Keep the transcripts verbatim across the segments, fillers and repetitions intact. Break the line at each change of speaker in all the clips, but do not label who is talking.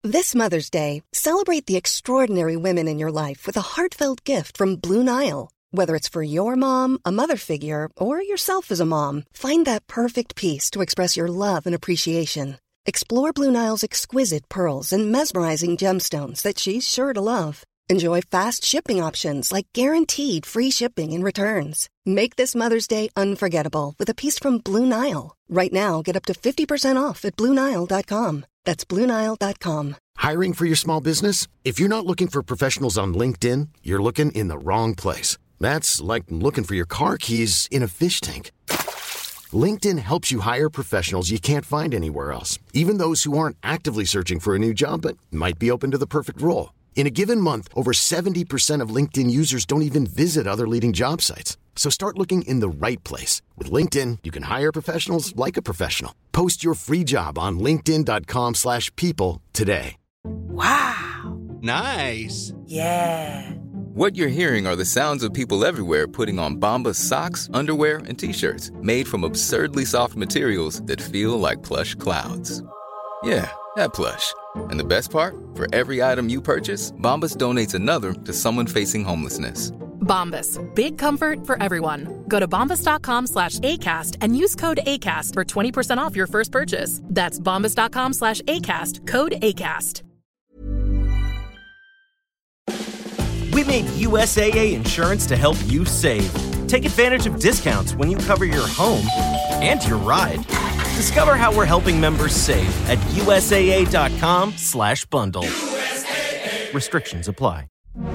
This Mother's Day, celebrate the extraordinary women in your life with a heartfelt gift from Blue Nile. Whether it's for your mom, a mother figure, or yourself as a mom, find that perfect piece to express your love and appreciation. Explore Blue Nile's exquisite pearls and mesmerizing gemstones that she's sure to love. Enjoy fast shipping options like guaranteed free shipping and returns. Make this Mother's Day unforgettable with a piece from Blue Nile. Right now, get up to fifty percent off at Blue Nile dot com. That's Blue Nile dot com.
Hiring for your small business? If you're not looking for professionals on LinkedIn, you're looking in the wrong place. That's like looking for your car keys in a fish tank. LinkedIn helps you hire professionals you can't find anywhere else, even those who aren't actively searching for a new job but might be open to the perfect role. In a given month, over seventy percent of LinkedIn users don't even visit other leading job sites. So start looking in the right place. With LinkedIn, you can hire professionals like a professional. Post your free job on linkedin dot com slash people today.
Wow.
Nice.
Yeah.
What you're hearing are the sounds of people everywhere putting on Bombas socks, underwear, and T-shirts made from absurdly soft materials that feel like plush clouds. Yeah, that plush. And the best part? For every item you purchase, Bombas donates another to someone facing homelessness.
Bombas. Big comfort for everyone. Go to bombas dot com slash ACAST and use code ACAST for twenty percent off your first purchase. That's bombas dot com slash ACAST. Code ACAST.
We made U S A A Insurance to help you save. Take advantage of discounts when you cover your home and your ride. Discover how we're helping members save at U S A A dot com slash bundle. U S A A. Restrictions apply.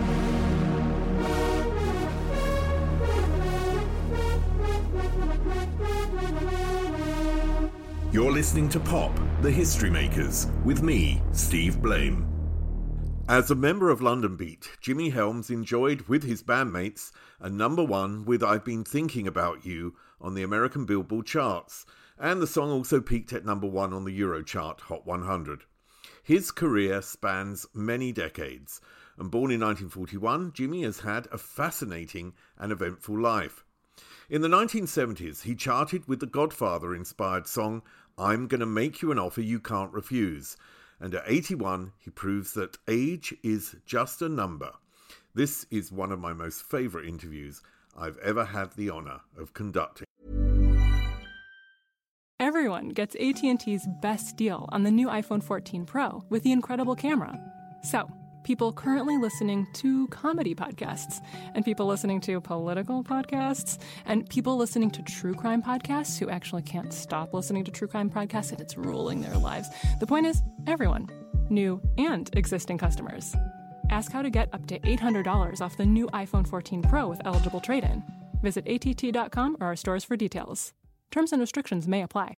You're listening to Pop, The History Makers, with me, Steve Blame. As a member of London Beat, Jimmy Helms enjoyed with his bandmates a number one with I've Been Thinking About You on the American Billboard charts, and the song also peaked at number one on the Eurochart Hot one hundred. His career spans many decades, and born in nineteen forty-one, Jimmy has had a fascinating and eventful life. In the nineteen seventies, he charted with the Godfather-inspired song I'm Gonna Make You an Offer You Can't Refuse, and at eighty-one, he proves that age is just a number. This is one of my most favourite interviews I've ever had the honour of conducting.
Everyone gets A T and T's best deal on the new iPhone fourteen Pro with the incredible camera. So, people currently listening to comedy podcasts, and people listening to political podcasts, and people listening to true crime podcasts who actually can't stop listening to true crime podcasts and it's ruling their lives. The point is, everyone, new and existing customers. Ask how to get up to eight hundred dollars off the new iPhone fourteen Pro with eligible trade-in. Visit A T T dot com or our stores for details. Terms and restrictions may apply.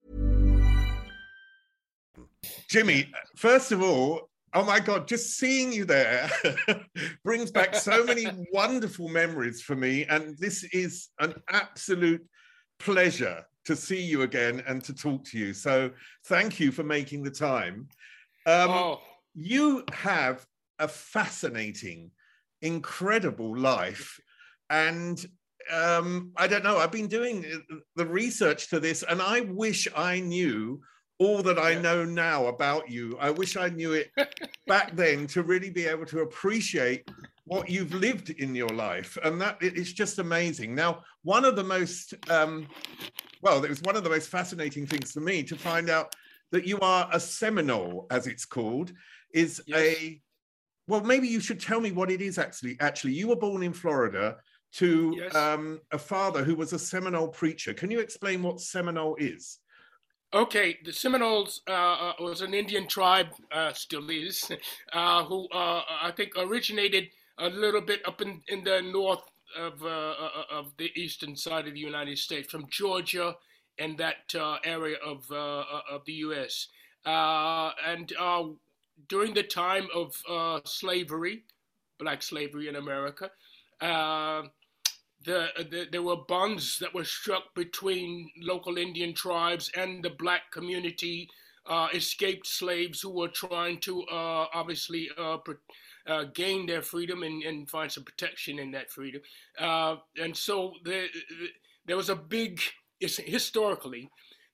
Jimmy, first of all, oh my God, just seeing you there brings back so many wonderful memories for me. And this is an absolute pleasure to see you again and to talk to you. So thank you for making the time. Um, oh. You have a fascinating, incredible life. And um, I don't know, I've been doing the research to this, and I wish I knew all that I know now about you. I wish I knew it back then to really be able to appreciate what you've lived in your life. And that it's just amazing. Now, one of the most, um, well, it was one of the most fascinating things for me to find out that you are a Seminole, as it's called, is yes. a, well, maybe you should tell me what it is actually. Actually, you were born in Florida to yes. um, a father who was a Seminole preacher. Can you explain what Seminole is?
Okay, the Seminoles uh, was an Indian tribe, uh, still is, uh, who uh, I think originated a little bit up in, in the north of uh, of the eastern side of the United States, from Georgia and that uh, area of uh, of the U S. Uh, and uh, during the time of uh, slavery, black slavery in America, uh, The, the, there were bonds that were struck between local Indian tribes and the black community, uh, escaped slaves who were trying to uh, obviously uh, uh, gain their freedom and, and find some protection in that freedom. Uh, and so the, the, there was a big, historically,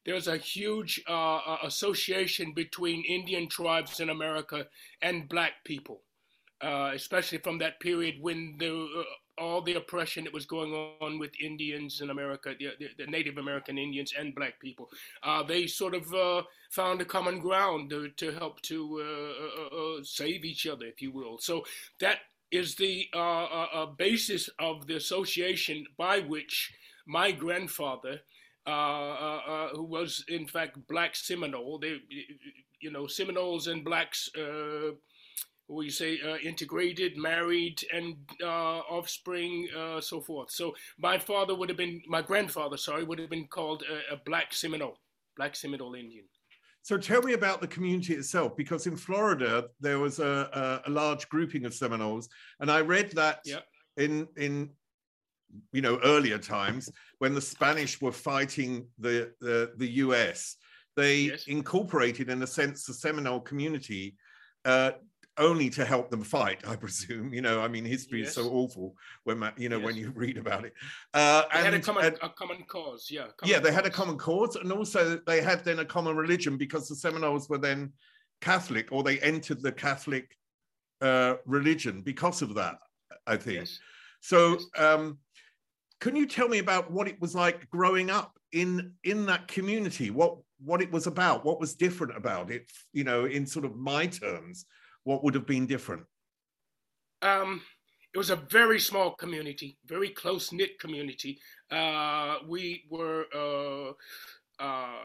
there's a huge uh, association between Indian tribes in America and black people, uh, especially from that period when the, uh, all the oppression that was going on with Indians in America, the, the, the Native American Indians and black people. Uh, they sort of uh, found a common ground to, to help to uh, uh, save each other, if you will. So that is the uh, uh, basis of the association by which my grandfather, uh, uh, uh, who was in fact Black Seminole, they, you know, Seminoles and blacks, uh, we say uh, integrated, married, and uh, offspring, uh, so forth. So my father would have been, my grandfather, sorry, would have been called a, a Black Seminole, Black Seminole Indian.
So tell me about the community itself, because in Florida, there was a, a, a large grouping of Seminoles. And I read that yep. in, in, you know, earlier times when the Spanish were fighting the, the, the U S, they yes. incorporated, in a sense, the Seminole community uh, only to help them fight, I presume. You know, I mean, history yes. is so awful when, you know, yes. when you read about it. Uh,
they
and,
had a common,
and,
a common cause, yeah.
Common yeah, they
cause.
had a common cause, and also they had then a common religion, because the Seminoles were then Catholic, or they entered the Catholic uh, religion because of that, I think. Yes. So yes. Um, can you tell me about what it was like growing up in, in that community? What, what it was about? What was different about it, you know, in sort of my terms? What would have been different?
Um, it was a very small community, very close-knit community. Uh, we were uh, uh,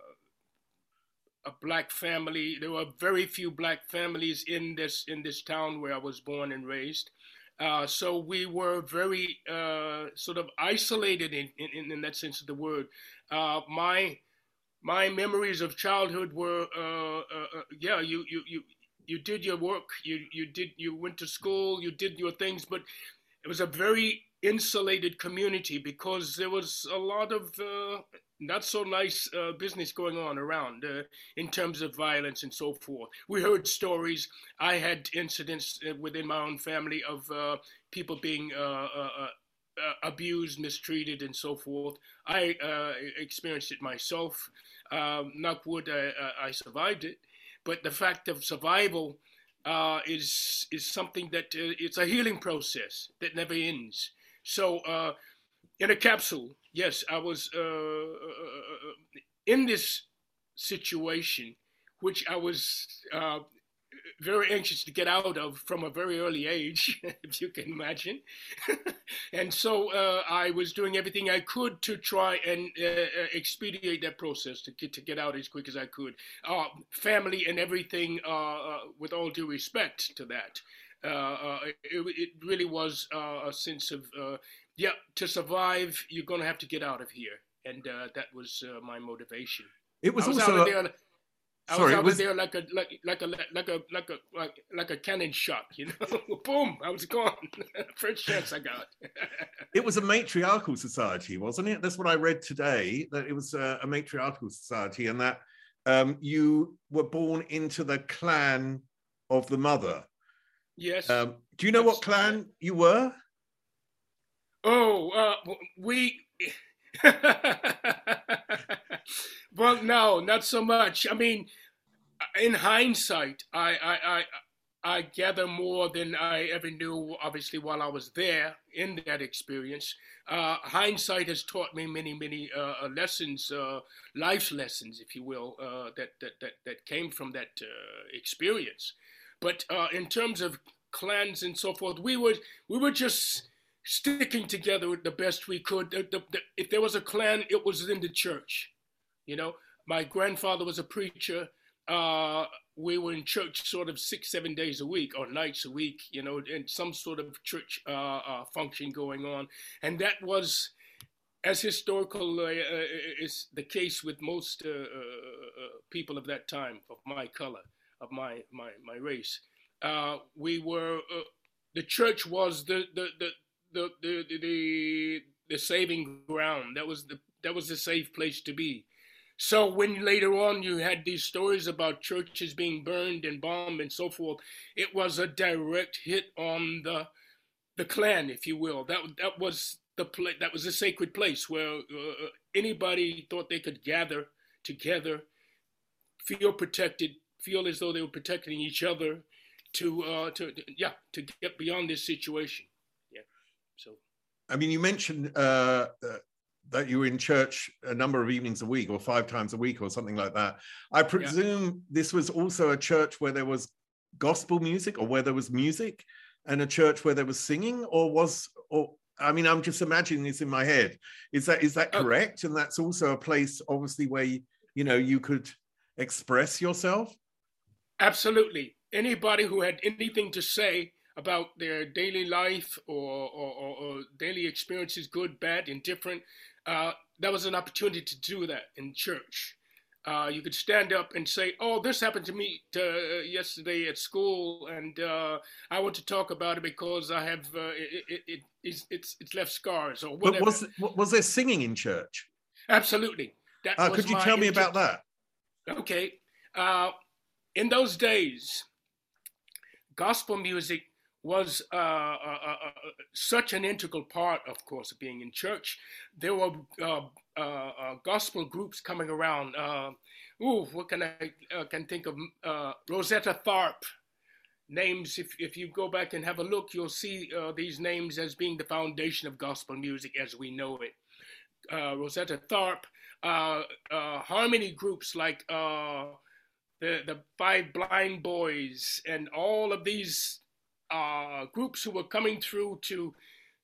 a black family. There were very few black families in this in this town where I was born and raised. Uh, so we were very uh, sort of isolated in, in, in that sense of the word. Uh, my my memories of childhood were, uh, uh, yeah, you you you. You did your work, you you did you went to school, you did your things, but it was a very insulated community because there was a lot of uh, not so nice uh, business going on around uh, in terms of violence and so forth. We heard stories. I had incidents within my own family of uh, people being uh, uh, uh, abused, mistreated, and so forth. I uh, experienced it myself. Uh, knock wood, I, I survived it. But the fact of survival uh, is is something that uh, it's a healing process that never ends. So uh, in a capsule, yes, I was uh, in this situation, which I was uh, very anxious to get out of from a very early age, if you can imagine. And so uh, I was doing everything I could to try and uh, expedite that process to get to get out as quick as I could. Uh, family and everything, uh, uh, with all due respect to that. Uh, uh, it, it really was uh, a sense of, uh, yeah, to survive, you're going to have to get out of here. And uh, that was uh, my motivation.
It was,
was
also...
out there, I
Sorry,
was out
was...
there like a like like a like a like a like like a cannon shot, you know. Boom! I was gone. First chance I got.
It was a matriarchal society, wasn't it? That's what I read today. That it was a, a matriarchal society, and that um, you were born into the clan of the mother.
Yes.
Um, do you know That's, what clan you were?
Oh, uh, we. Well, no, not so much. I mean, in hindsight, I, I, I, I gather more than I ever knew, obviously, while I was there in that experience. Uh, hindsight has taught me many, many uh, lessons, uh, life lessons, if you will, uh, that, that, that, that came from that uh, experience. But uh, in terms of clans and so forth, we were, we were just sticking together the best we could. The, the, the, if there was a clan, it was in the church. You know, my grandfather was a preacher. Uh, we were in church sort of six, seven days a week or nights a week, you know, and some sort of church uh, uh, function going on. And that was, as historical uh, uh, is the case with most uh, uh, people of that time, of my color, of my my, my race. Uh, we were, uh, the church was the the the the the, the, the saving ground. That was the that was the safe place to be. So when later on you had these stories about churches being burned and bombed and so forth, it was a direct hit on the the clan, if you will. That that was the pla- that was a sacred place where uh, anybody thought they could gather together, feel protected, feel as though they were protecting each other to, uh, to, to yeah, to get beyond this situation. Yeah, so.
I mean, you mentioned uh, uh, that you were in church a number of evenings a week or five times a week or something like that. I presume yeah. this was also a church where there was gospel music or where there was music, and a church where there was singing, or was, or I mean, I'm just imagining this in my head. Is that is that correct? Oh. And that's also a place, obviously, where you, you know, you could express yourself?
Absolutely. Anybody who had anything to say about their daily life or, or, or, or daily experiences, good, bad, indifferent, uh, that was an opportunity to do that in church. Uh, you could stand up and say, oh, this happened to me to, uh, yesterday at school, and uh, I want to talk about it because I have, uh, it, it, it, it's, it's, it's left scars or whatever.
But was, was there singing in church?
Absolutely. That
uh, could you tell me about that?
Okay. Uh, in those days, gospel music was uh, uh, uh, such an integral part, of course, of being in church. There were uh, uh, uh, gospel groups coming around. Uh, ooh, what can I uh, can think of? Uh, Rosetta Tharpe. Names, if, if you go back and have a look, you'll see uh, these names as being the foundation of gospel music as we know it. Uh, Rosetta Tharpe, uh, uh, harmony groups like uh, the, the Five Blind Boys, and all of these Uh, groups who were coming through to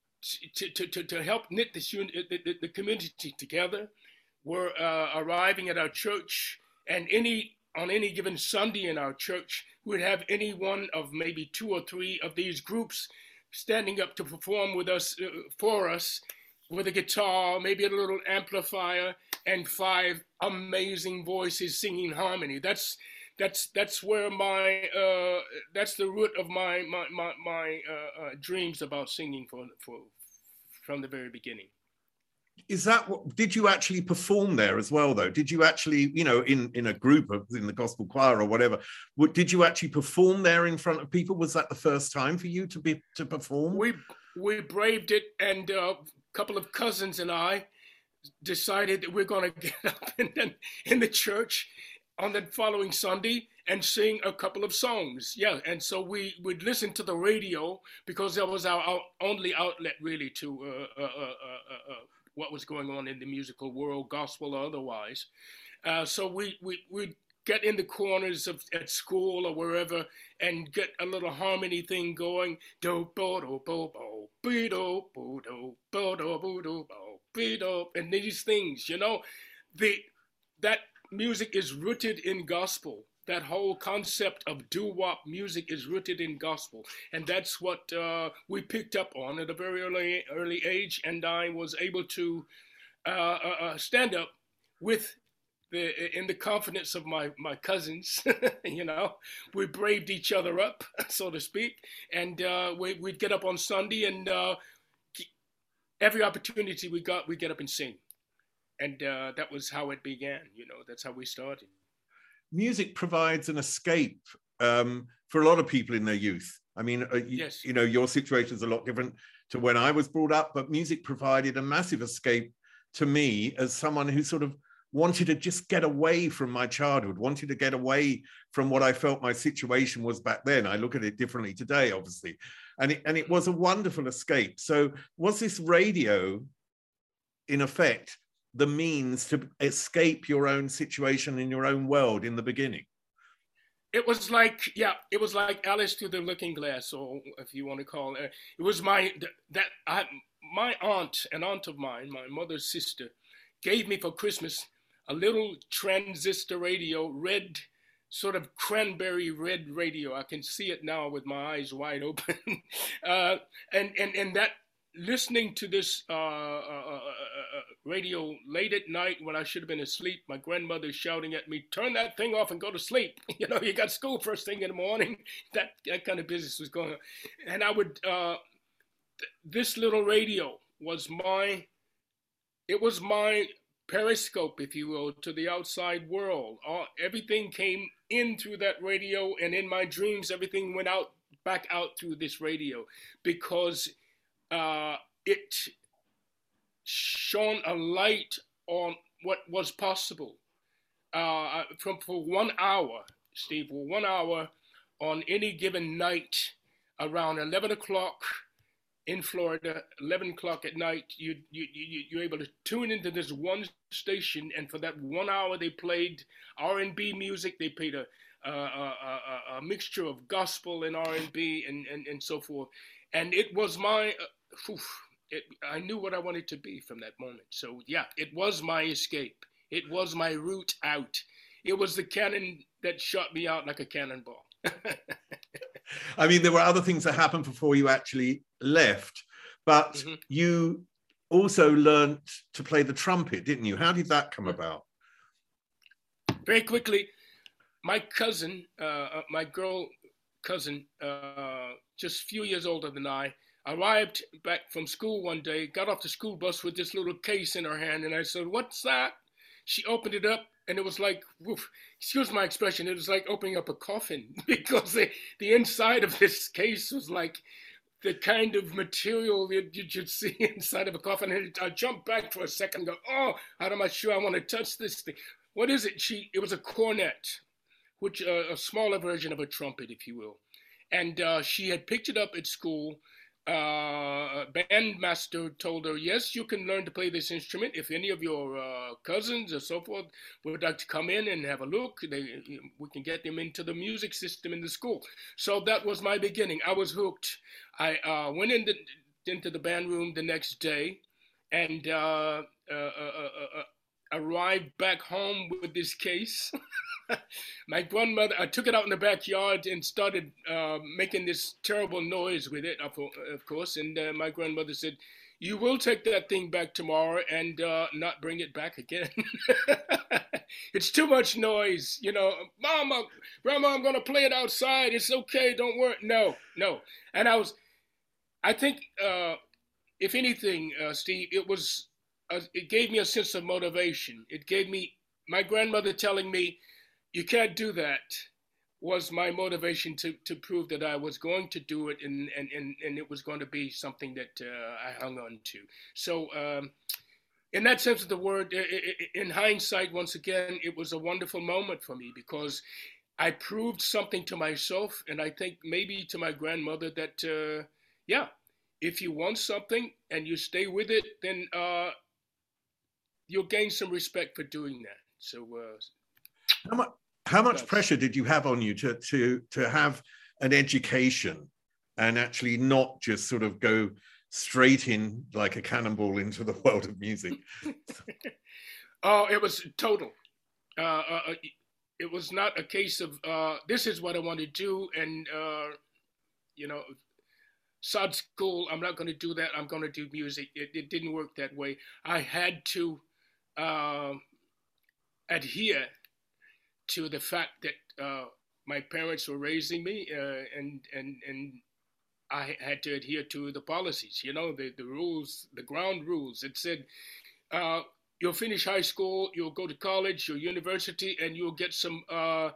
to to to, to help knit this un- the, the community together were uh, arriving at our church, and any on any given Sunday in our church, we would have any one of maybe two or three of these groups standing up to perform with us uh, for us with a guitar, maybe a little amplifier, and five amazing voices singing harmony. That's That's that's where my uh, that's the root of my my my, my uh, uh, dreams about singing for for from the very beginning.
Is that what? Did you actually perform there as well, though? Did you actually, you know, in in a group of in the gospel choir or whatever? What, did you actually perform there in front of people? Was that the first time for you to be to perform?
We we braved it, and uh, a couple of cousins and I decided that we're going to get up in the, in the church on the following Sunday and sing a couple of songs. Yeah, and so we would listen to the radio because that was our, our only outlet really to uh, uh, uh, uh, uh, what was going on in the musical world, gospel or otherwise. Uh, so we we we'd get in the corners of at school or wherever and get a little harmony thing going. Do bo do bo bo be do bo do bo do bo do bo be do, and these things, you know, the that. Music is rooted in gospel. That whole concept of doo-wop music is rooted in gospel. And that's what uh, we picked up on at a very early early age. And I was able to uh, uh, stand up with the in the confidence of my, my cousins. You know, we braved each other up, so to speak. And uh, we, we'd get up on Sunday, and uh, every opportunity we got, we'd get up and sing. And uh, that was how it began, you know, that's how we started.
Music provides an escape um, for a lot of people in their youth. I mean, uh, you,
yes.
you know, your situation is a lot different to when I was brought up, but music provided a massive escape to me as someone who sort of wanted to just get away from my childhood, wanted to get away from what I felt my situation was back then. I look at it differently today, obviously. And it, and it was a wonderful escape. So was this radio, in effect, the means to escape your own situation in your own world in the beginning?
It was like, yeah, it was like Alice Through the Looking Glass, or if you want to call it. It was my, that, I, my aunt, an aunt of mine, my mother's sister, gave me for Christmas a little transistor radio, red, sort of cranberry red radio. I can see it now with my eyes wide open. uh, and, and, and that, listening to this uh, uh, uh, radio late at night when I should have been asleep, my grandmother shouting at me, turn that thing off and go to sleep. You know, you got school first thing in the morning. That that kind of business was going on. And I would, uh, th- this little radio was my, it was my periscope, if you will, to the outside world. All, everything came in through that radio, and in my dreams, everything went out, back out through this radio, because Uh, it shone a light on what was possible. uh, from for one hour, Steve, for one hour on any given night around eleven o'clock in Florida, eleven o'clock at night, you, you, you, you're able to tune into this one station, and for that one hour they played R and B music. They played a, a, a, a, a mixture of gospel and R and B and, and, and so forth. And it was my, uh, oof, it, I knew what I wanted to be from that moment. So yeah, it was my escape. It was my route out. It was the cannon that shot me out like a cannonball.
I mean, there were other things that happened before you actually left, but mm-hmm. you also learned to play the trumpet, didn't you? How did that come about?
Very quickly, my cousin, uh, my girl cousin, uh, just a few years older than I, arrived back from school one day, got off the school bus with this little case in her hand, and I said, "What's that?" She opened it up, and it was like, woof, excuse my expression, it was like opening up a coffin, because the, the inside of this case was like the kind of material that you should see inside of a coffin. And I jumped back for a second and go, oh, how am I sure I want to touch this thing? What is it? She, it was a cornet, which uh, a smaller version of a trumpet, if you will. And uh, she had picked it up at school. Uh, bandmaster told her, yes, you can learn to play this instrument. If any of your uh, cousins or so forth would like to come in and have a look, they, we can get them into the music system in the school. So that was my beginning. I was hooked. I uh, went into, into the band room the next day and uh, uh, uh, uh, arrived back home with this case. My grandmother, I took it out in the backyard and started uh, making this terrible noise with it, of, of course. And uh, my grandmother said, you will take that thing back tomorrow and uh, not bring it back again. It's too much noise. You know, Mama, Grandma, I'm going to play it outside. It's okay. Don't worry. No, no. And I was, I think, uh, if anything, uh, Steve, it was, uh, it gave me a sense of motivation. It gave me, my grandmother telling me, you can't do that, was my motivation to, to prove that I was going to do it, and, and, and, and it was going to be something that uh, I hung on to. So um, in that sense of the word, in hindsight, once again, it was a wonderful moment for me because I proved something to myself, and I think maybe to my grandmother that, uh, yeah, if you want something and you stay with it, then uh, you'll gain some respect for doing that. So uh,
How much, how much pressure did you have on you to, to, to have an education and actually not just sort of go straight in like a cannonball into the world of music?
Oh, it was total. Uh, uh, it was not a case of, uh, this is what I want to do, and, uh, you know, sod school, I'm not going to do that, I'm going to do music. It, it didn't work that way. I had to uh, adhere to the fact that uh, my parents were raising me, uh, and and and I had to adhere to the policies, you know, the, the rules, the ground rules. It said, uh, you'll finish high school, you'll go to college or university, and you'll get some uh,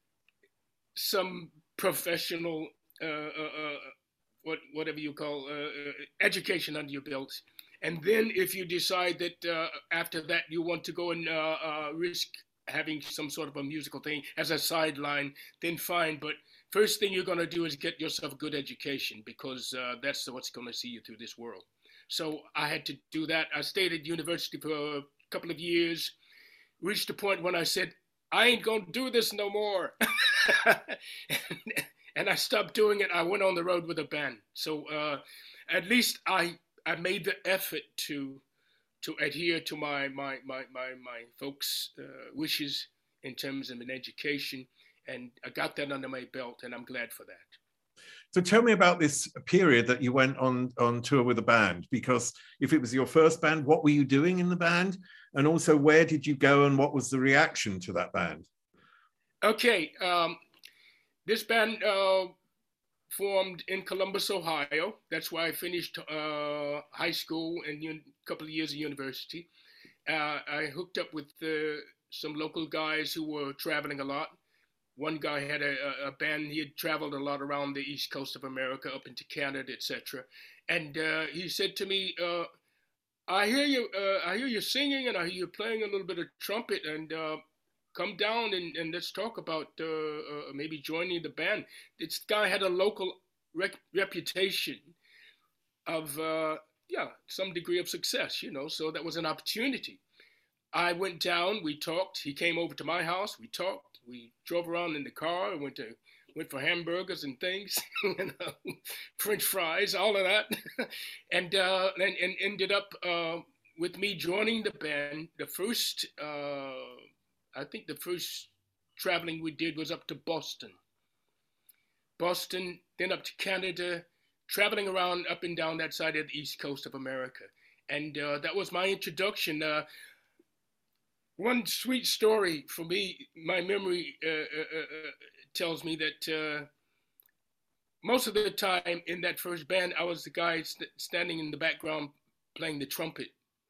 some professional, uh, uh, what whatever you call, uh, education under your belt. And then if you decide that uh, after that you want to go and uh, uh, risk having some sort of a musical thing as a sideline, then fine. But first thing you're going to do is get yourself a good education, because uh, that's what's going to see you through this world. So I had to do that. I stayed at university for a couple of years, reached a point when I said, I ain't going to do this no more. and, and I stopped doing it. I went on the road with a band. So uh, at least I, I made the effort to to adhere to my my my my, my folks' uh, wishes in terms of an education, and I got that under my belt, and I'm glad for that.
So tell me about this period that you went on on tour with a band, because if it was your first band, what were you doing in the band, and also where did you go, and what was the reaction to that band?
Okay, um, this band uh, formed in Columbus, Ohio. That's where I finished uh, high school and a couple of years of university. Uh, I hooked up with uh, some local guys who were traveling a lot. One guy had a, a band. He had traveled a lot around the East Coast of America, up into Canada, et cetera. And uh, he said to me, uh, "I hear you. Uh, I hear you singing, and I hear you playing a little bit of trumpet. And uh, come down and, and let's talk about uh, uh, maybe joining the band. This guy had a local rec- reputation of, uh, yeah, some degree of success, you know, so that was an opportunity. I went down, we talked, he came over to my house, we talked, we drove around in the car, went to went for hamburgers and things, you know, French fries, all of that, and, uh, and and ended up uh, with me joining the band. The first, uh, I think the first traveling we did was up to Boston. Boston, then up to Canada, traveling around up and down that side of the East Coast of America. And uh, that was my introduction. Uh, one sweet story for me, my memory uh, uh, uh, tells me that uh, most of the time in that first band, I was the guy st- standing in the background playing the trumpet.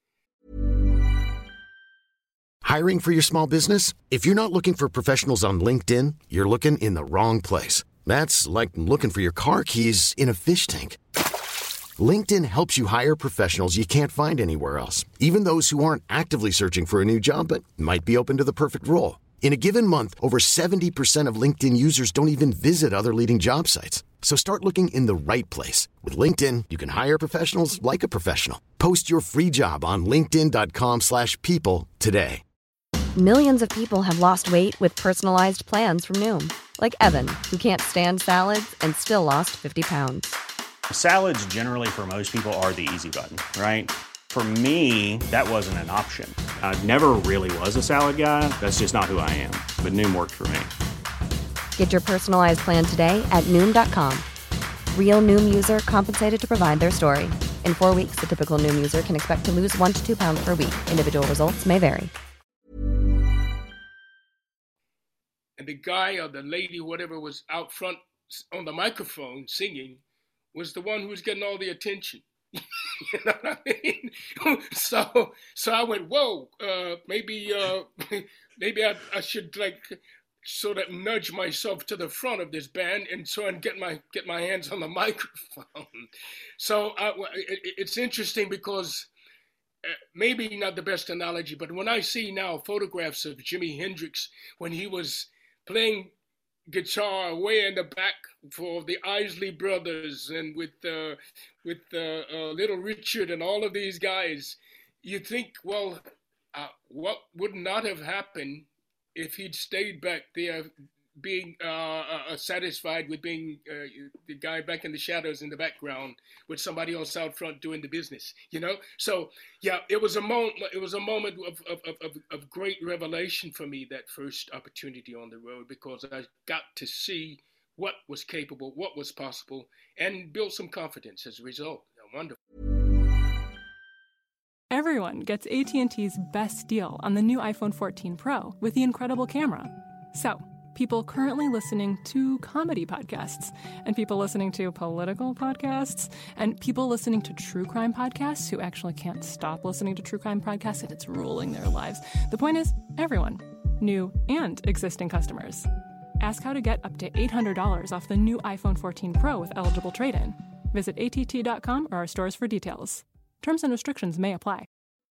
Hiring for your small business? If you're not looking for professionals on LinkedIn, you're looking in the wrong place. That's like looking for your car keys in a fish tank. LinkedIn helps you hire professionals you can't find anywhere else, even those who aren't actively searching for a new job but might be open to the perfect role. In a given month, over seventy percent of LinkedIn users don't even visit other leading job sites. So start looking in the right place. With LinkedIn, you can hire professionals like a professional. Post your free job on linkedin.com slash people today.
Millions of people have lost weight with personalized plans from Noom. Like Evan, who can't stand salads and still lost fifty pounds.
Salads generally for most people are the easy button, right? For me, that wasn't an option. I never really was a salad guy. That's just not who I am. But Noom worked for me.
Get your personalized plan today at Noom dot com. Real Noom user compensated to provide their story. In four weeks, the typical Noom user can expect to lose one to two pounds per week. Individual results may vary.
And the guy or the lady, whatever, was out front on the microphone singing was the one who was getting all the attention. You know what I mean? So, so I went, whoa, uh, maybe, uh, maybe I, I should like sort of nudge myself to the front of this band and so and get my get my hands on the microphone. So I, it, it's interesting because uh, maybe not the best analogy, but when I see now photographs of Jimi Hendrix when he was playing guitar way in the back for the Isley Brothers and with uh, with uh, uh, Little Richard and all of these guys, you think, well, uh, what would not have happened if he'd stayed back there, being uh, uh, satisfied with being uh, the guy back in the shadows in the background with somebody else out front doing the business, you know? So, yeah, it was a moment. It was a moment of of, of, of great revelation for me, that first opportunity on the road, because I got to see what was capable, what was possible, and build some confidence as a result. Wonderful.
Everyone gets A T and T's best deal on the new iPhone fourteen Pro with the incredible camera. So, people currently listening to comedy podcasts, and people listening to political podcasts, and people listening to true crime podcasts who actually can't stop listening to true crime podcasts and it's ruling their lives. The point is, everyone, new and existing customers. Ask how to get up to eight hundred dollars off the new iPhone fourteen Pro with eligible trade-in. Visit A T T dot com or our stores for details. Terms and restrictions may apply.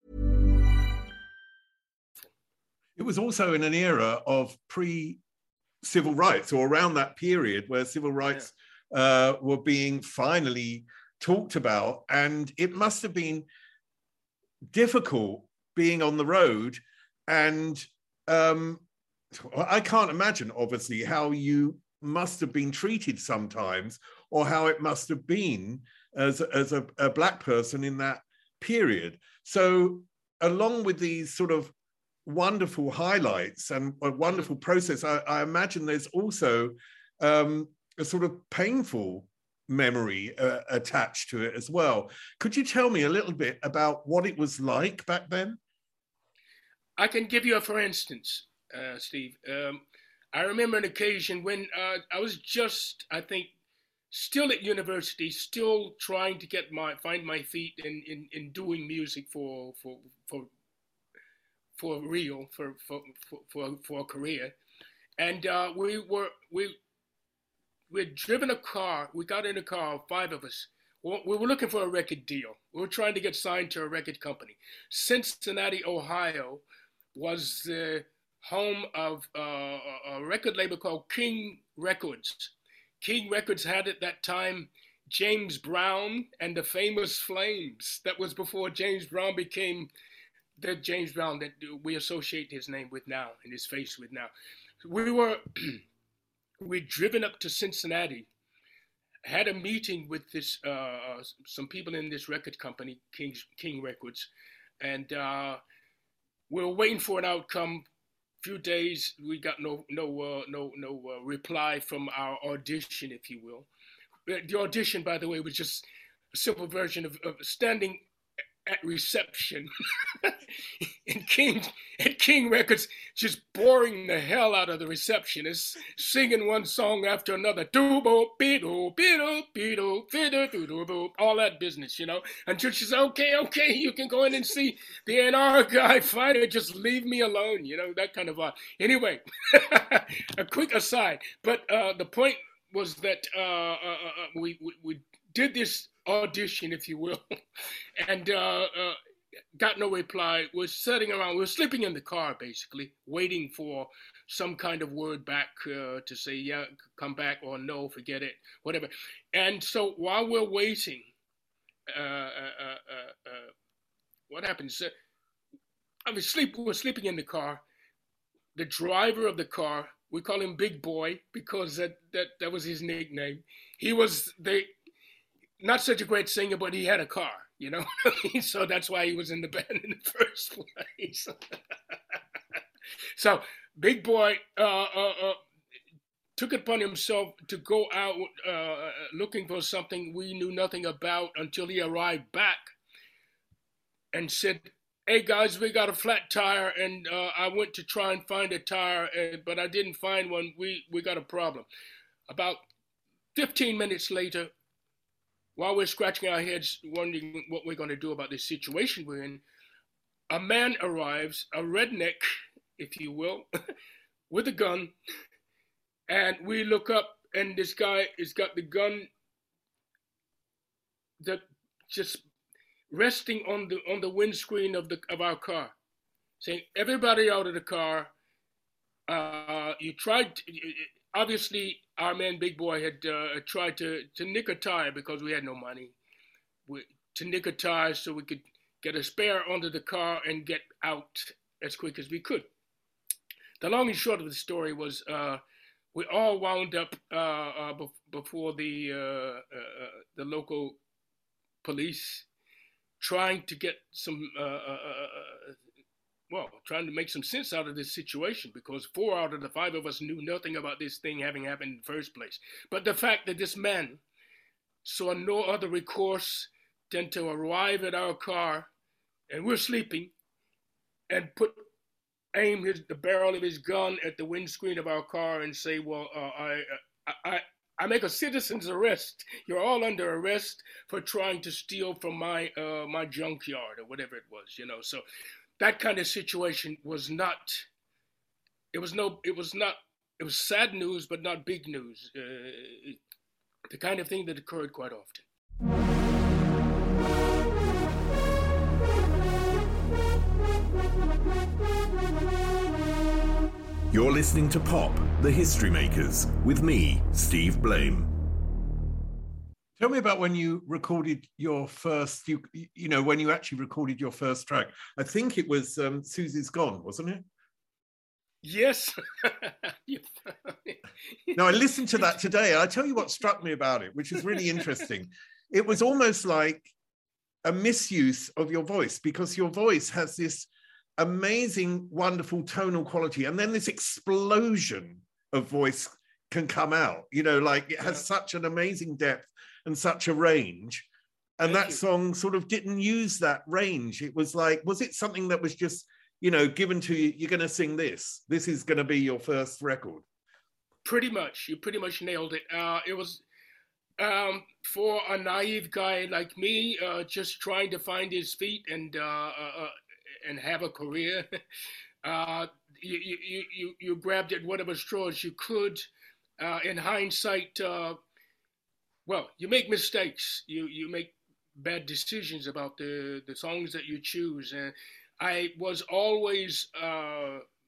It was also in an era of pre-civil rights, or around that period where civil rights yeah. uh, were being finally talked about. And it must have been difficult being on the road. And um, I can't imagine, obviously, how you must have been treated sometimes, or how it must have been as, as a, a Black person in that period. So along with these sort of wonderful highlights and a wonderful process, I, I imagine there's also um, a sort of painful memory uh, attached to it as well. Could you tell me a little bit about what it was like back then?
I can give you a for instance, uh, Steve. Um, I remember an occasion when uh, I was just, I think, still at university, still trying to get my find my feet in, in, in doing music for for for for real, for for for, for a career. And uh, we were we we'd driven a car. We got in a car, five of us. We were looking for a record deal. We were trying to get signed to a record company. Cincinnati, Ohio, was the home of uh, a record label called King Records. King Records had at that time James Brown and the Famous Flames. That was before James Brown became the James Brown that we associate his name with now and his face with now. We were we driven up to Cincinnati, had a meeting with this uh, some people in this record company, King King Records, and uh, we were waiting for an outcome. Few days, we got no no uh, no no uh, reply from our audition, if you will. The audition, by the way, was just a simple version of, of standing at reception in King at King Records, just boring the hell out of the receptionist, singing one song after another, doo-bo, be-do, be-do, be-do, be-do, doo-do, all that business, you know. Until she said, okay, okay, you can go in and see the A and R guy, fine, or just leave me alone, you know, that kind of vibe. Anyway, a quick aside, but uh, the point was that uh, uh, uh, we, we we did this audition, if you will, and uh, uh, got no reply. We're sitting around, we're sleeping in the car, basically, waiting for some kind of word back uh, to say, yeah, come back, or no, forget it, whatever. And so while we're waiting, uh, uh, uh, uh, what happens? Uh, I was sleep, we were sleeping in the car. The driver of the car, we call him Big Boy because that, that, that was his nickname. He was the not such a great singer, but he had a car, you know? So that's why he was in the band in the first place. So Big Boy uh, uh, uh, took it upon himself to go out uh, looking for something we knew nothing about until he arrived back and said, hey guys, we got a flat tire, and uh, I went to try and find a tire, uh, but I didn't find one. We, we got a problem. About fifteen minutes later, while we're scratching our heads, wondering what we're going to do about this situation we're in, a man arrives, a redneck, if you will, with a gun, and we look up, and this guy has got the gun that just resting on the on the windscreen of the of our car, saying, "Everybody out of the car. Uh, you tried." To, obviously, our man Big Boy had uh, tried to, to nick a tire because we had no money. We, to nick a tire so we could get a spare onto the car and get out as quick as we could. The long and short of the story was uh, we all wound up uh, uh, be- before the uh, uh, the local police, trying to get some, uh, uh, uh, well, trying to make some sense out of this situation, because four out of the five of us knew nothing about this thing having happened in the first place. But the fact that this man saw no other recourse than to arrive at our car, and we're sleeping, and put aim his, the barrel of his gun at the windscreen of our car and say, well, uh, I, I, I, I make a citizen's arrest. You're all under arrest for trying to steal from my uh, my junkyard or whatever it was, you know. So that kind of situation was not. It was no. It was not. It was sad news, but not big news. Uh, the kind of thing that occurred quite often.
You're listening to Pop, the History Makers, with me, Steve Blame.
Tell me about when you recorded your first, you you know, when you actually recorded your first track. I think it was um, Susie's Gone, wasn't it?
Yes.
No, I listened to that today. I tell you what struck me about it, which is really interesting. It was almost like a misuse of your voice, because your voice has this amazing, wonderful tonal quality, and then this explosion of voice can come out, you know, like it has yeah. such an amazing depth and such a range, and Thank that you. Song sort of didn't use that range. It was like, was it something that was just, you know, given to you, you're going to sing this, this is going to be your first record?
Pretty much, you pretty much nailed it. Uh, it was um, for a naive guy like me, uh, just trying to find his feet and uh, uh, and have a career. Uh, you, you, you, you grabbed at whatever straws you could. Uh, in hindsight, uh, well, you make mistakes. You you make bad decisions about the, the songs that you choose. And I was always, uh,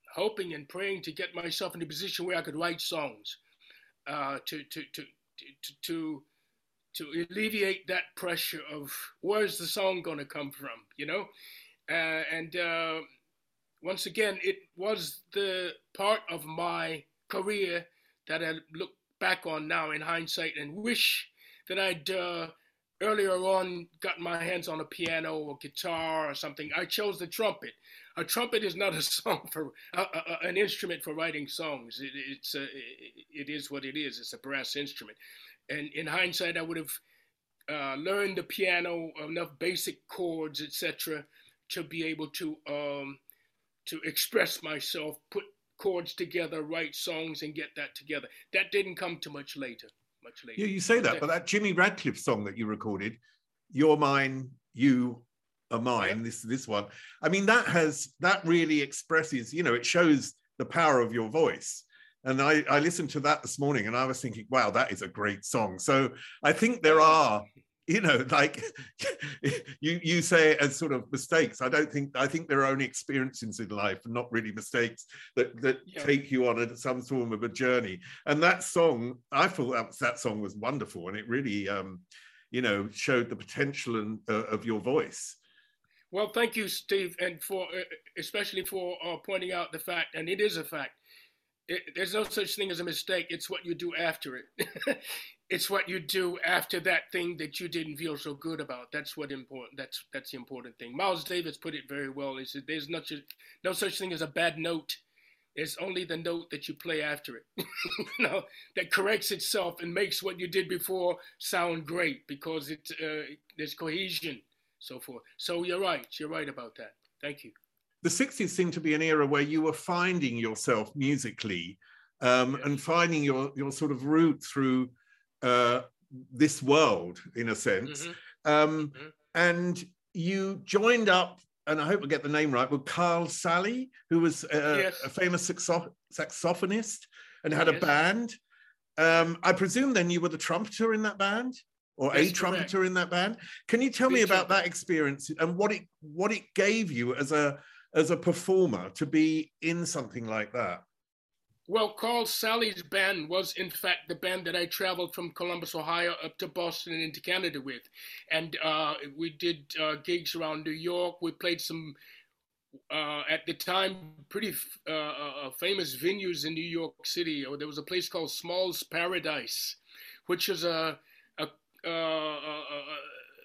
hoping and praying to get myself in a position where I could write songs uh, to, to, to, to, to, to alleviate that pressure of where's the song going to come from, you know? Uh, and uh, once again, it was the part of my career that I look back on now in hindsight and wish that I'd uh, earlier on gotten my hands on a piano or guitar or something. I chose the trumpet. A trumpet is not a song for uh, uh, an instrument for writing songs. It, it's a, it is what it is. It's a brass instrument. And in hindsight, I would have uh, learned the piano, enough basic chords, et cetera, to be able to um, to express myself, put chords together, write songs, and get that together. That didn't come too much later. Much later.
Yeah, you say that, but that Jimmy Radcliffe song that you recorded, "You're Mine, You Are Mine," this this one. I mean, that has that really expresses. You know, it shows the power of your voice. And I, I listened to that this morning, and I was thinking, wow, that is a great song. So I think there are, you know, like you you say it as sort of mistakes. I don't think I think there are only experiences in life, and not really mistakes that that yeah. take you on a, some form of a journey. And that song, I thought that, that song was wonderful, and it really, um, you know, showed the potential and, uh, of your voice.
Well, thank you, Steve, and for uh, especially for uh, pointing out the fact, and it is a fact. It, there's no such thing as a mistake. It's what you do after it. It's what you do after that thing that you didn't feel so good about. That's what important. That's that's the important thing. Miles Davis put it very well. He said, "There's no, no such thing as a bad note. There's only the note that you play after it, you know, that corrects itself and makes what you did before sound great because it uh, there's cohesion, so forth." So you're right. You're right about that. Thank you.
The sixties seemed to be an era where you were finding yourself musically um, yes. and finding your, your sort of route through uh, this world, in a sense. Mm-hmm. Um, mm-hmm. And you joined up, and I hope I get the name right, with Carl Salley, who was a, yes. a famous saxo- saxophonist and had yes. a band. Um, I presume then you were the trumpeter in that band? Or That's a trumpeter correct. in that band? Can you tell Big me about trumpet. that experience and what it what it gave you as a as a performer to be in something like that?
Well, Carl Salley's band was, in fact, the band that I traveled from Columbus, Ohio, up to Boston and into Canada with. And uh, we did uh, gigs around New York. We played some, uh, at the time, pretty uh, uh, famous venues in New York City. There was a place called Small's Paradise, which was a, a uh, uh, uh,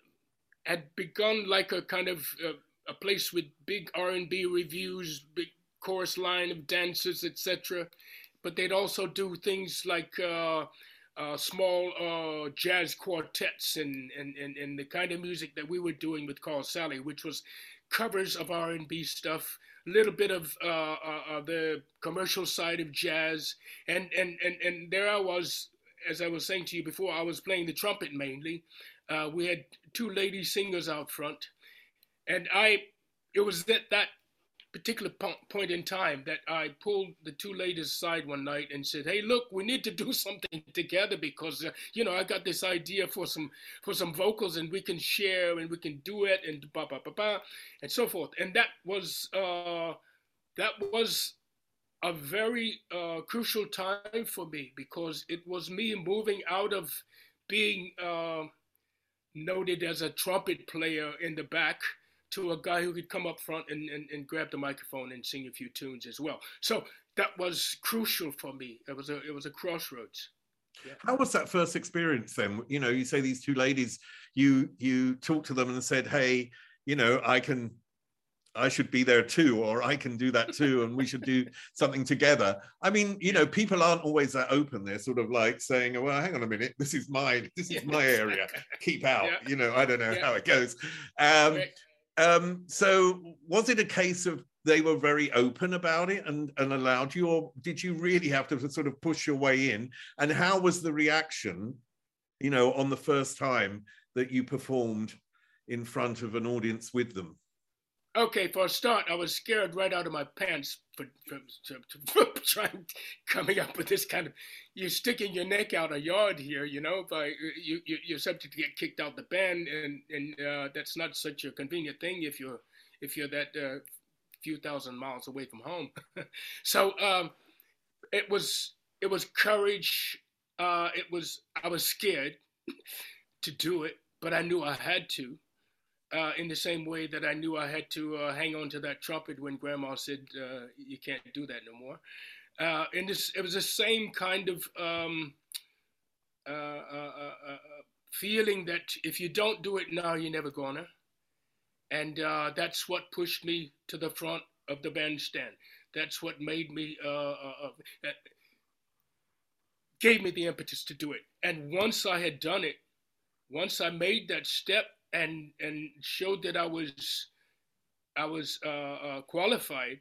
had begun like a kind of... Uh, a place with big R and B reviews, big chorus line of dancers, et cetera. But they'd also do things like uh, uh, small uh, jazz quartets and, and, and, and the kind of music that we were doing with Carl Salley, which was covers of R and B stuff, a little bit of uh, uh, uh, the commercial side of jazz. And, and, and, and there I was, as I was saying to you before, I was playing the trumpet mainly. Uh, we had two lady singers out front. And I, it was at that particular po- point in time that I pulled the two ladies aside one night and said, "Hey, look, we need to do something together because, uh, you know, I got this idea for some for some vocals and we can share and we can do it and ba ba ba ba and so forth." And that was uh, that was a very uh, crucial time for me because it was me moving out of being uh, noted as a trumpet player in the back to a guy who could come up front and, and, and grab the microphone and sing a few tunes as well. So that was crucial for me. It was a it was a crossroads. Yeah.
How was that first experience then? You know, you say these two ladies, you you talked to them and said, "Hey, you know, I can, I should be there too, or I can do that too, and we should do something together." I mean, you know, people aren't always that open. They're sort of like saying, "Well, hang on a minute, this is my this is yeah. my area. Keep out." Yeah. You know, I don't know yeah. how it goes. Um, right. Um, so was it a case of they were very open about it and, and allowed you, or did you really have to sort of push your way in? And how was the reaction, you know, on the first time that you performed in front of an audience with them?
Okay, for a start, I was scared right out of my pants for, for, for, for trying, coming up with this kind of, you're sticking your neck out a yard here, you know, by you, you you're subject to get kicked out the band, and and uh, that's not such a convenient thing if you're if you're that uh, few thousand miles away from home. So um, it was it was courage. Uh, it was I was scared to do it, but I knew I had to. Uh, in the same way that I knew I had to uh, hang on to that trumpet when Grandma said uh, you can't do that no more. Uh, and this, it was the same kind of um, uh, uh, uh, uh, feeling that if you don't do it now, you're never gonna. And uh, that's what pushed me to the front of the bandstand. That's what made me, uh, uh, uh, gave me the impetus to do it. And once I had done it, once I made that step and and showed that I was, I was uh, uh, qualified,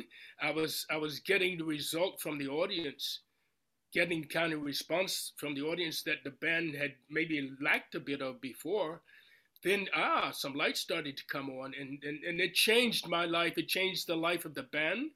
I was I was getting the result from the audience, getting kind of response from the audience that the band had maybe lacked a bit of before. Then ah, some lights started to come on, and, and, and it changed my life. It changed the life of the band.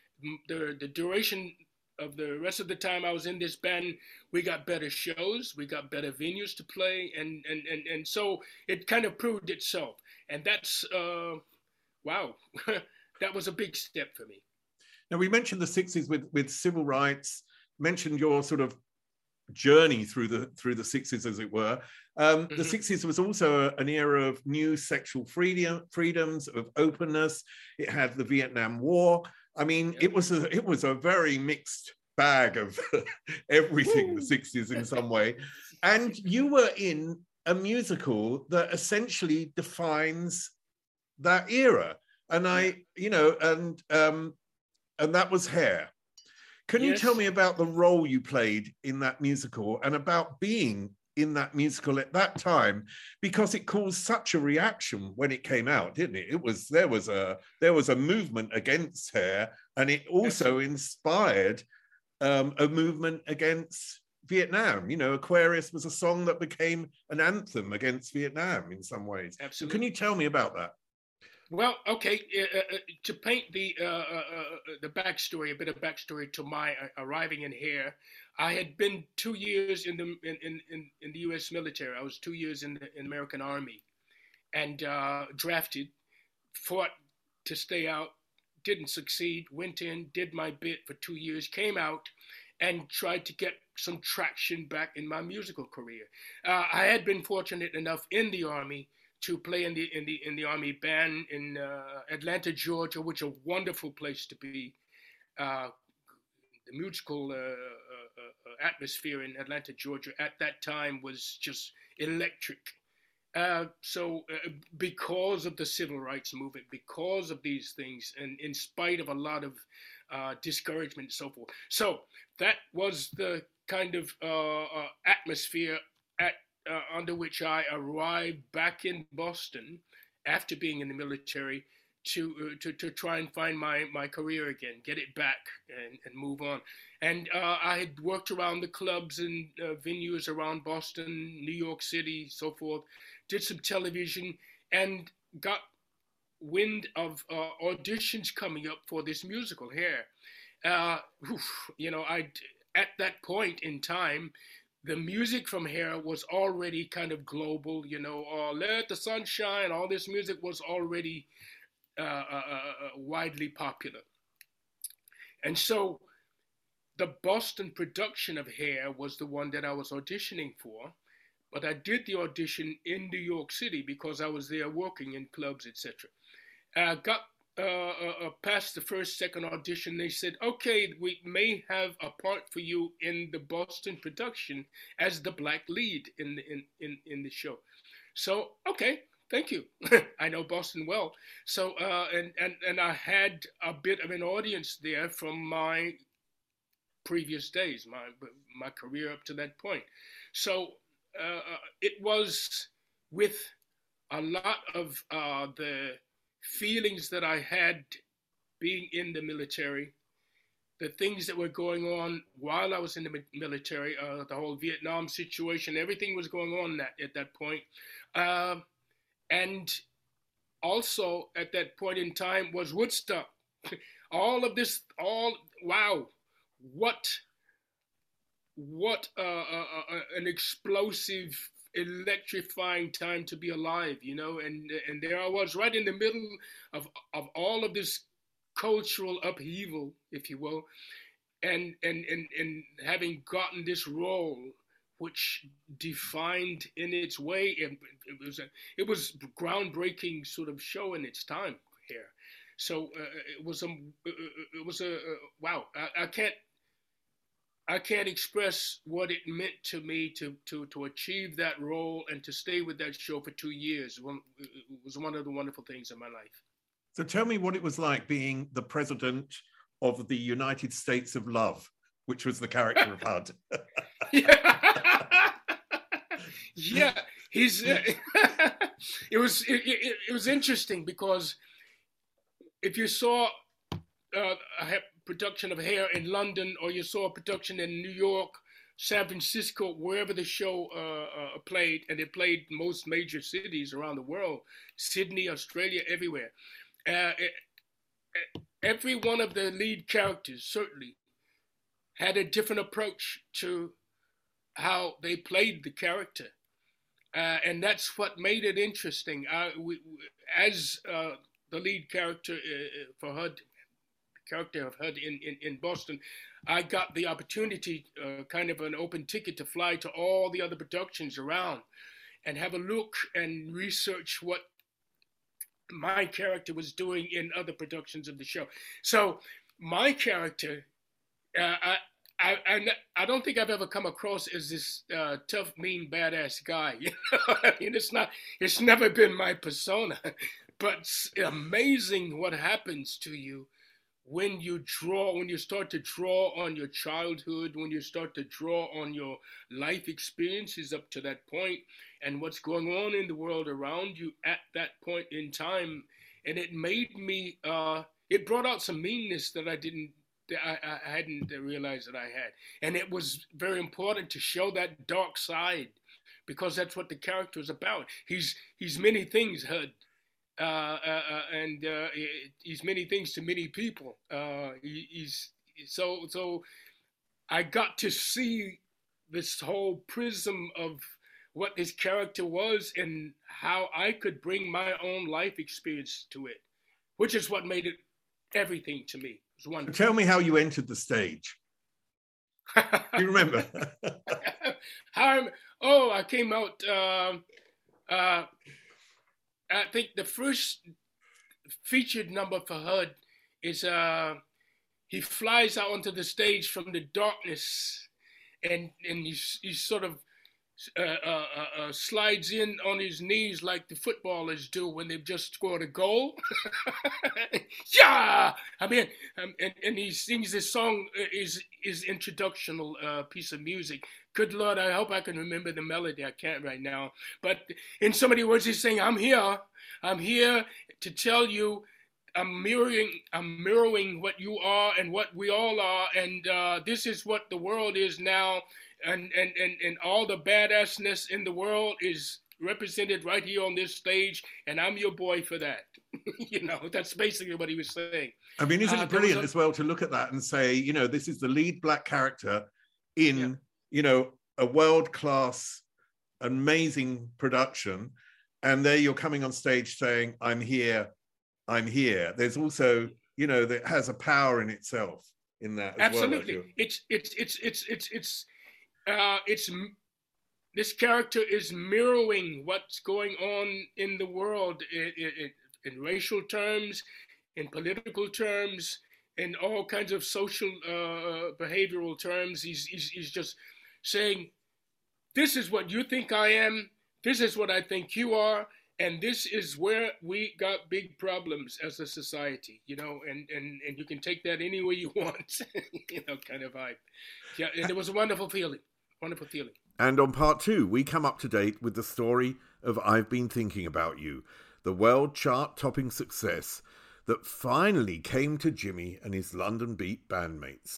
The the duration of the rest of the time I was in this band, we got better shows, we got better venues to play, and and and, and so it kind of proved itself. And that's uh, wow, that was a big step for me.
Now, we mentioned the sixties with with civil rights. Mentioned your sort of journey through the through the sixties, as it were. Um, mm-hmm. The sixties was also an era of new sexual freedom, freedoms, of openness. It had the Vietnam War. I mean, yep. it was a it was a very mixed bag of everything. The sixties, in some way. And you were in a musical that essentially defines that era. And I, you know, and um, and that was Hair. Can yes. you tell me about the role you played in that musical and about being in that musical at that time? Because it caused such a reaction when it came out, didn't it? It was there was a there was a movement against Hair, and it also inspired um, a movement against Vietnam. You know, Aquarius was a song that became an anthem against Vietnam in some ways.
Absolutely.
So can you tell me about that?
Well, okay, uh, uh, to paint the uh, uh, the backstory, a bit of backstory to my uh, arriving in Hair, I had been two years in the in, in, in the U S military. I was two years in the in American Army, and uh, drafted, fought to stay out, didn't succeed, went in, did my bit for two years, came out, and tried to get some traction back in my musical career. Uh, I had been fortunate enough in the Army to play in the in the in the Army band in uh, Atlanta, Georgia, which is a wonderful place to be. Uh, the musical uh, uh, atmosphere in Atlanta, Georgia, at that time was just electric. Uh, so, uh, because of the civil rights movement, because of these things, and in spite of a lot of uh, discouragement and so forth, so that was the kind of uh, uh, atmosphere at. Uh, under which I arrived back in Boston after being in the military to uh, to, to try and find my, my career again, get it back and, and move on. And uh, I had worked around the clubs and uh, venues around Boston, New York City, so forth, did some television, and got wind of uh, auditions coming up for this musical Hair. Uh, oof, you know, I at that point in time, the music from Hair was already kind of global, you know, uh, Let the Sun Shine, all this music was already uh, uh, uh, widely popular. And so the Boston production of Hair was the one that I was auditioning for, but I did the audition in New York City because I was there working in clubs, et cetera. I got Uh, uh, past the first, second audition. They said, okay, we may have a part for you in the Boston production as the black lead in the, in, in, in the show. So, okay, thank you. I know Boston well. So, uh, and, and, and I had a bit of an audience there from my previous days, my, my career up to that point. So uh, it was with a lot of uh, the feelings that I had being in the military, the things that were going on while I was in the military, uh, the whole Vietnam situation, everything was going on that, at that point. Uh, and also at that point in time was Woodstock. All of this, all, wow, what, what uh, uh, uh, an explosive, electrifying time to be alive, you know, and and there I was right in the middle of of all of this cultural upheaval, if you will, and and and, and having gotten this role, which defined in its way, it, it was a it was groundbreaking sort of show in its time here. So uh, it was a it was a uh, wow. I, I can't I can't express what it meant to me to to to achieve that role and to stay with that show for two years. It was one of the wonderful things in my life.
So tell me what it was like being the president of the United States of Love, which was the character of Hud.
yeah, yeah. He's. Uh, it was. It, it, it was interesting because if you saw uh, a production of Hair in London, or you saw a production in New York, San Francisco, wherever the show uh, uh, played, and it played most major cities around the world, Sydney, Australia, everywhere. Uh, it, every one of the lead characters certainly had a different approach to how they played the character. Uh, and that's what made it interesting. Uh, we, as uh, the lead character uh, for Hud, the character of Hud in, in, in Boston, I got the opportunity, uh, kind of an open ticket, to fly to all the other productions around and have a look and research what my character was doing in other productions of the show. So my character, uh, I, I, I, I don't think I've ever come across as this uh, tough, mean, badass guy. You know? I mean, it's not, it's never been my persona, but it's amazing what happens to you when you draw, when you start to draw on your childhood, when you start to draw on your life experiences up to that point and what's going on in the world around you at that point in time. And it made me, uh, it brought out some meanness that I didn't, that I, I hadn't realized that I had. And it was very important to show that dark side, because that's what the character is about. He's, he's many things, Hud. Uh, uh, uh, and uh, he's many things to many people. Uh, he, he's so so. I got to see this whole prism of what this character was and how I could bring my own life experience to it, which is what made it everything to me. It was wonderful.
Tell me how you entered the stage. Do you remember?
how? Oh, I came out. Uh, uh, I think the first featured number for Hud is uh, he flies out onto the stage from the darkness, and and he, he sort of uh, uh, uh, slides in on his knees like the footballers do when they've just scored a goal. Yeah, I mean, um, and and he sings this song, uh, his his introductional uh, piece of music. Good Lord, I hope I can remember the melody. I can't right now. But in so many words, he's saying, I'm here. I'm here to tell you I'm mirroring, I'm mirroring what you are and what we all are. And uh, this is what the world is now. And, and, and, and all the badassness in the world is represented right here on this stage. And I'm your boy for that. You know, that's basically what he was saying.
I mean, isn't
uh,
it brilliant
a-
as well to look at that and say, you know, this is the lead black character in... Yeah. you know, a world-class, amazing production. And there you're coming on stage saying, I'm here, I'm here. There's also, you know, that has a power in itself in that as
Absolutely.
well.
It's, it's, it's, it's, it's, it's, uh, it's, this character is mirroring what's going on in the world in, in, in racial terms, in political terms, in all kinds of social, uh, behavioral terms. He's, he's, he's just saying, this is what you think I am, this is what I think you are, and this is where we got big problems as a society, you know, and, and, and you can take that any way you want, you know, kind of vibe. Yeah, and it was a wonderful feeling, wonderful feeling.
And on part two, we come up to date with the story of I've Been Thinking About You, the world chart-topping success that finally came to Jimmy and his London Beat bandmates.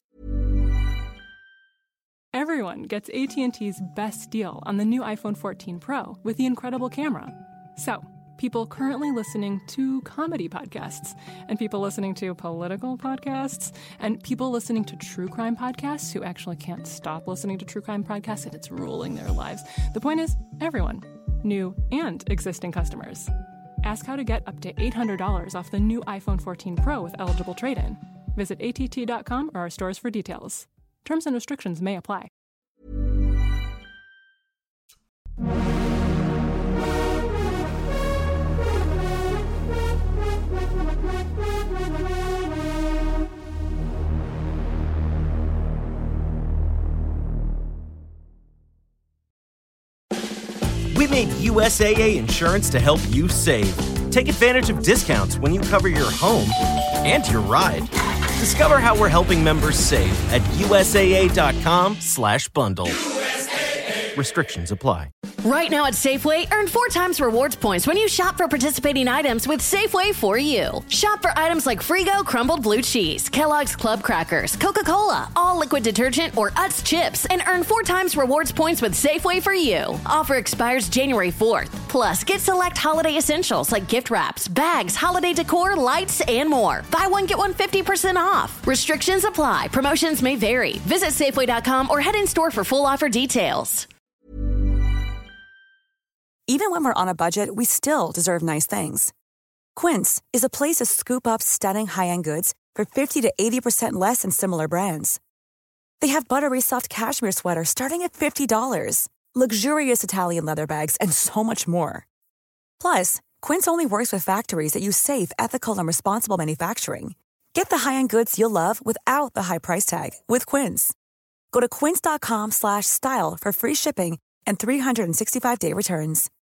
Everyone gets A T and T's best deal on the new iPhone fourteen Pro with the incredible camera. So, people currently listening to comedy podcasts, and people listening to political podcasts, and people listening to true crime podcasts who actually can't stop listening to true crime podcasts and it's ruling their lives. The point is, everyone, new and existing customers. Ask how to get up to eight hundred dollars off the new iPhone fourteen Pro with eligible trade-in. Visit A T T dot com or our stores for details. Terms and restrictions may apply.
We made U S A A Insurance to help you save. Take advantage of discounts when you cover your home and your ride. Discover how we're helping members save at U S A A dot com slash bundle. Restrictions apply.
Right now at Safeway, earn four times rewards points when you shop for participating items with Safeway for you. Shop for items like Frigo crumbled blue cheese, Kellogg's Club crackers, Coca-Cola, all liquid detergent, or Utz chips, and earn four times rewards points with Safeway for you. Offer expires January fourth. Plus, get select holiday essentials like gift wraps, bags, holiday decor, lights, and more. Buy one, get one fifty percent off. Restrictions apply. Promotions may vary. Visit Safeway dot com or head in store for full offer details.
Even when we're on a budget, we still deserve nice things. Quince is a place to scoop up stunning high-end goods for fifty to eighty percent less than similar brands. They have buttery soft cashmere sweaters starting at fifty dollars, luxurious Italian leather bags, and so much more. Plus, Quince only works with factories that use safe, ethical, and responsible manufacturing. Get the high-end goods you'll love without the high price tag with Quince. Go to quince dot com slash style for free shipping and three sixty-five day returns.